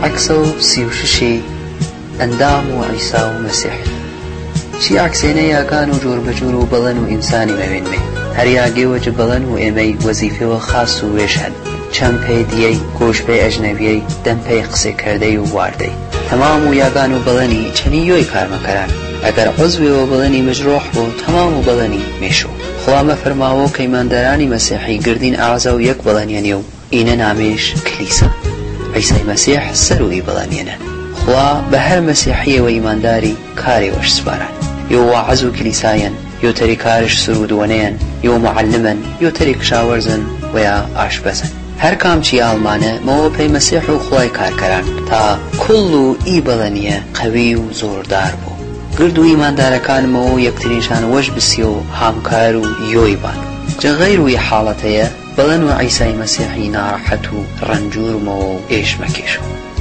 عكسو سيوششي ئەندام و عیسا و مەسیح چی عکسێنەیە کان و جۆر بەجۆر و بەڵەن و ئینسانی مەوێنمێ هەر یاگێوەجە بەڵەن و ئێمەی وەزیفەوە خاص و وێش هەن چەند پێی دیەی گۆش پێی ئەژنەویەی دەم پێی قسێ کردەی و واردەی تەمام و یاگان و بەڵەنی چەنی یۆی کارمەکەران ئەگەر عوزوێەوە بەڵەنی مژرۆح بۆ تەمام و بەڵەنی مێشۆ خوا فەرماوە کە ئیماندارانی مەسیحی گردین ئاعزا و یەک بەڵەنیانێ و ئینە نامێش کلیسا عیسای مەسیح سەروی بەڵەنیێنە خوا بە هەر مەسیحیەوە ئیمانداری کارێوەش سپاران یۆ واعەز و کلیسایەن یۆ تەری کارش سرودوەنەیەن یۆ معلمن یۆ تەری کشاوەرزن و یا ئاشپەزن هەر کامچی ئاڵمانە مەوە پێی مەسیح و خوای کارکەران تا کوڵ و ئی بەڵەنیە قەوی و زۆردار بوو گرد و ئیماندارەکانمەوە یەکترینشان وەش بسیە و هامکار و یۆی بان جە غەیر وی حاڵەتەیە بەڵەن و عیسای مەسیحی ناڕەحەت و ڕەنجورمەوە و ئێش مەکێشەوە